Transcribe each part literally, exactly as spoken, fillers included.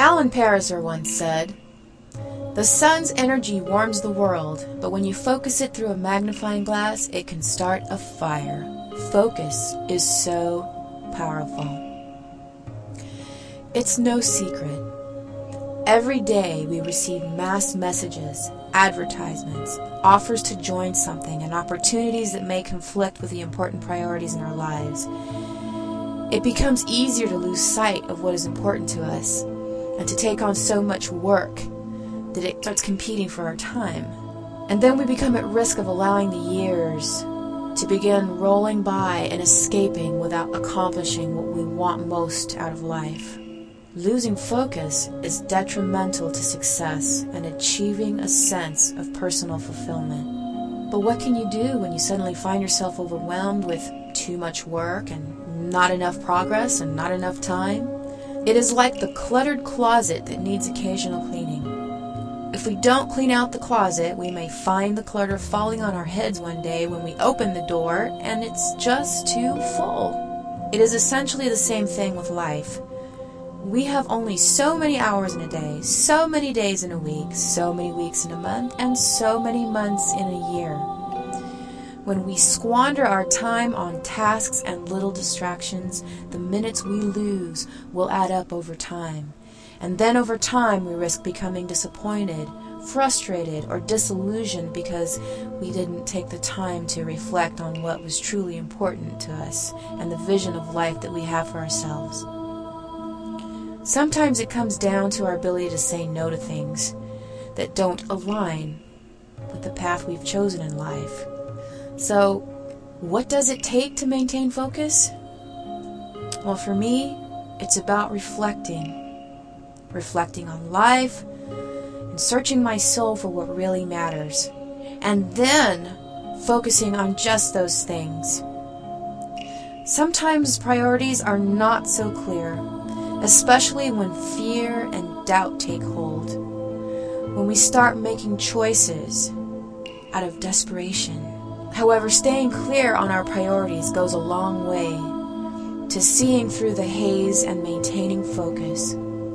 Alan Parisor once said, "The sun's energy warms the world, but when you focus it through a magnifying glass, it can start a fire." Focus is so powerful. It's no secret. Every day we receive mass messages, advertisements, offers to join something, and opportunities that may conflict with the important priorities in our lives. It becomes easier to lose sight of what is important to us and to take on so much work that it starts competing for our time. And then we become at risk of allowing the years to begin rolling by and escaping without accomplishing what we want most out of life. Losing focus is detrimental to success and achieving a sense of personal fulfillment. But what can you do when you suddenly find yourself overwhelmed with too much work and not enough progress and not enough time? It is like the cluttered closet that needs occasional cleaning. If we don't clean out the closet, we may find the clutter falling on our heads one day when we open the door and it's just too full. It is essentially the same thing with life. We have only so many hours in a day, so many days in a week, so many weeks in a month, and so many months in a year. When we squander our time on tasks and little distractions, the minutes we lose will add up over time. And then over time we risk becoming disappointed, frustrated, or disillusioned because we didn't take the time to reflect on what was truly important to us and the vision of life that we have for ourselves. Sometimes it comes down to our ability to say no to things that don't align with the path we've chosen in life. So, what does it take to maintain focus? Well, for me, it's about reflecting. Reflecting on life and searching my soul for what really matters. And then focusing on just those things. Sometimes priorities are not so clear, especially when fear and doubt take hold. When we start making choices out of desperation. However, staying clear on our priorities goes a long way to seeing through the haze and maintaining focus.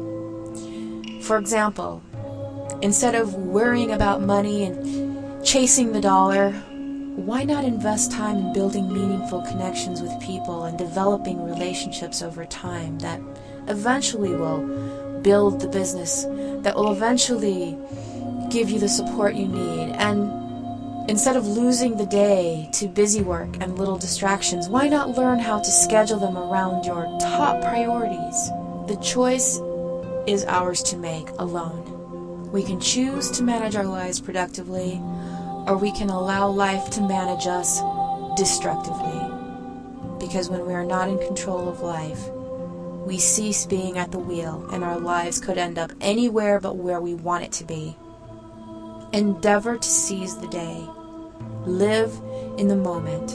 For example, instead of worrying about money and chasing the dollar, why not invest time in building meaningful connections with people and developing relationships over time that eventually will build the business, that will eventually give you the support you need? And instead of losing the day to busy work and little distractions, why not learn how to schedule them around your top priorities? The choice is ours to make alone. We can choose to manage our lives productively, or we can allow life to manage us destructively. Because when we are not in control of life, we cease being at the wheel, and our lives could end up anywhere but where we want it to be. Endeavor to seize the day. Live in the moment.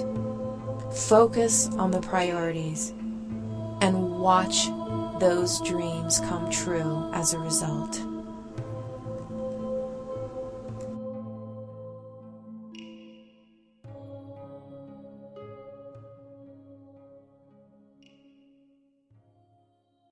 Focus on the priorities. And watch those dreams come true as a result.